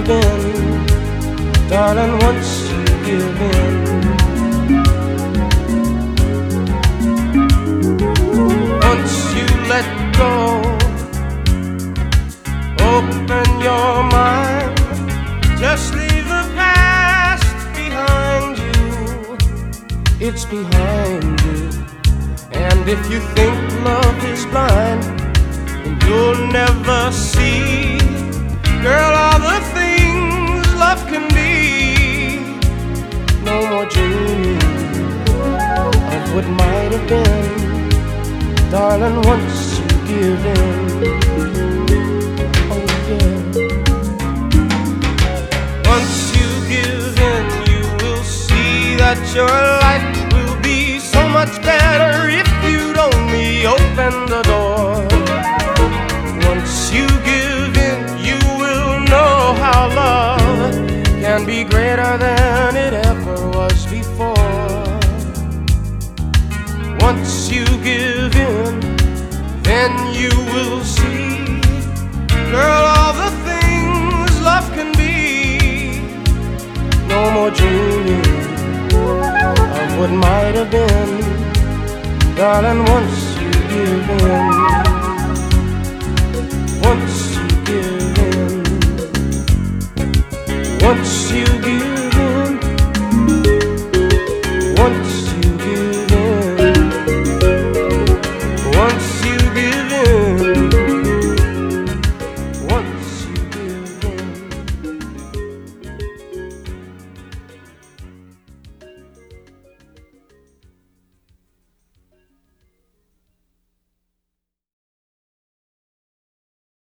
have been, darling, once you give in. Once you let go, open your mind, just leave the past behind you. It's behind you. And if you think love is blind, then you'll never see, girl, all the things love can be. No more dreaming of what might have been, darling, once you give in. Oh yeah. Once you give in, you will see that your life will be so much better if you'd only open the door. Once you give in, you will know how love can be greater than it ever was before. Once you give in, then you will see, girl, all the things love can be. No more dreaming of what might have been, darling, once you give in. Once you give in. Once you give